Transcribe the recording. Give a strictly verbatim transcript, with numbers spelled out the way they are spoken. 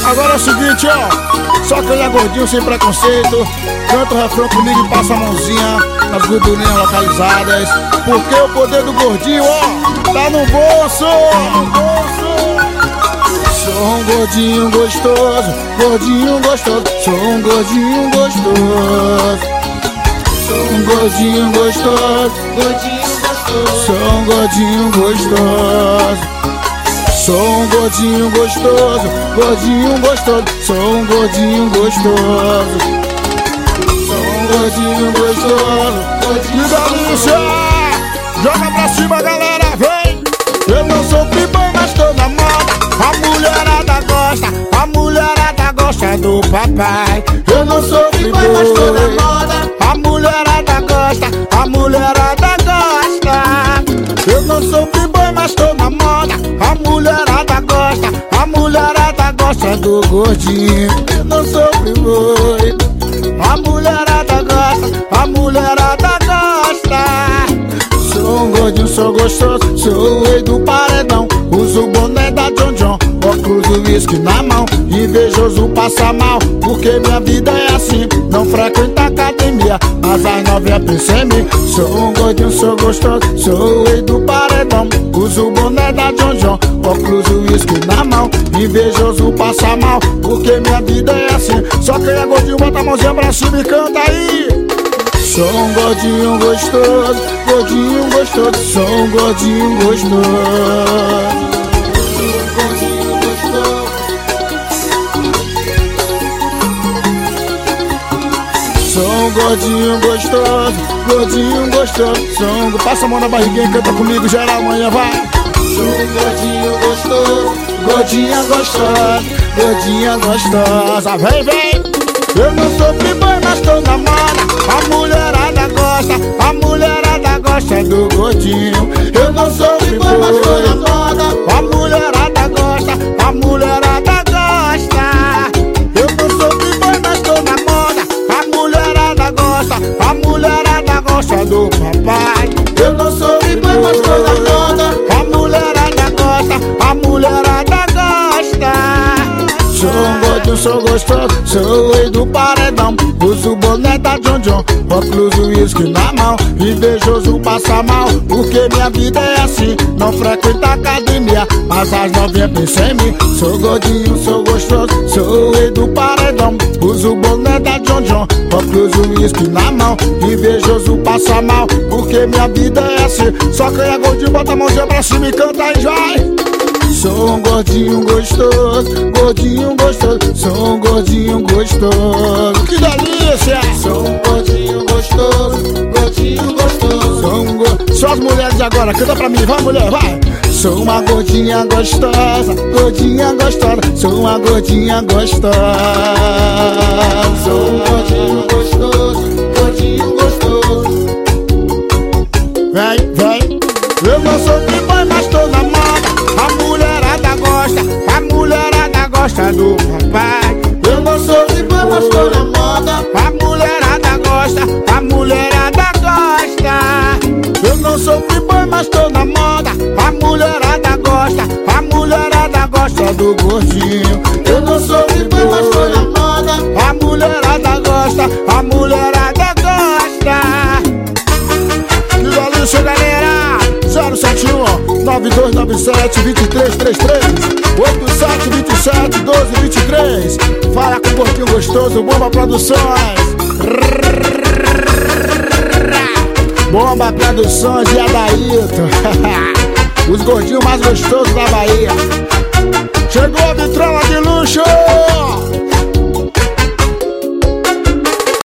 Agora é o seguinte, ó. Só quem é gordinho sem preconceito, canta o refrão comigo e passa a mãozinha nas gordurinhas localizadas. Porque o poder do gordinho, ó, tá no bolso. Sou um gordinho gostoso, gordinho gostoso. Sou um gordinho gostoso. Sou um gordinho gostoso, gordinho gostoso. Sou um gordinho gostoso. Sou um gordinho gostoso, gordinho gostoso. Sou um gordinho gostoso. Sou um gordinho gostoso, gordinho gostoso. Joga pra cima, galera, vem. Eu não sou playboy, mas tô na moda. A mulherada gosta, a mulherada gosta do papai. Eu não sou playboy, mas tô na moda. A mulherada gosta, a mulherada gosta. Eu não sou playboy, mas tô na moda. A mulherada gosta, a mulherada gosta do gordinho. Eu não sou playboy. A mulherada gosta, a mulherada gosta. Sou um gordinho, sou gostoso, sou o rei do paredão. Uso o boné da John John, óculos e uísque na mão. Invejoso passa mal, porque minha vida é assim. Não frequento academia, mas as novinhas pensam em mim. Sou um gordinho, sou gostoso, sou o rei do paredão. Uso o boné da John John, óculos e uísque na mão. Invejoso passa mal, porque minha vida é assim. Só quem é gordinho bota a mãozinha pra cima e canta aí. Sou um gordinho gostoso, gordinho gostoso. Sou um gordinho gostoso. Sou um gordinho gostoso, gordinho gostoso. Sou um... Passa a mão na barriguinha e canta comigo, geral, amanhã vai. Sou um gordinho gostoso, gordinha gostosa, gordinha gostosa. Vem, vem. Eu não sou playboy, mas tô na moda. A mulherada gosta, a mulherada gosta do gordinho. Eu não sou playboy, mas tô na moda. A mulherada gosta, a mulherada gosta. Eu não sou playboy, mas tô na moda. A mulherada gosta, a mulherada gosta do papai. Eu não sou playboy, mas tô na moda. A mulherada gosta, a mulherada gosta. Sou um gordinho, sou gostoso, sou o rei do paredão. Uso o boné da John John, óculos e uísque na mão. Invejoso passa mal, porque minha vida é assim. Não frequento academia, mas as novinhas pensam em mim. Sou gordinho, sou gostoso, sou o rei do paredão. Uso o boné da John John, óculos e uísque na mão. Invejoso passa mal, porque minha vida é assim. Só quem é gordinho bota a mãozinha pra cima e canta aí, vai. Sou um gordinho gostoso, gordinho gostoso. Sou um gordinho gostoso. Que delícia! Sou um gordinho gostoso, gordinho gostoso. Sou um go... Só as mulheres de agora, canta pra mim, vai mulher, vai! Sou uma gordinha gostosa, gordinha gostosa. Sou uma gordinha gostosa. Sou um gordinho gostoso, gordinho gostoso. Vem, vem. Eu não sou playboy, mas tô na moda. A mulherada gosta, a mulherada gosta do papai. Eu não sou playboy, mas tô na moda. A mulherada gosta, a mulherada gosta. Eu não sou playboy, mas tô na moda. A mulherada gosta, a mulherada gosta do gordinho. Eu não sou playboy, mas tô na moda. A mulherada gosta, a mulherada gosta. Que delícia, galera! zero sete um, nove dois nove sete, dois três três três, oito sete dois sete, um dois dois três. Fala com o gordinho gostoso, Bomba Produções. Bomba Produções e Adailton. Os gordinhos mais gostosos da Bahia. Chegou a vitrola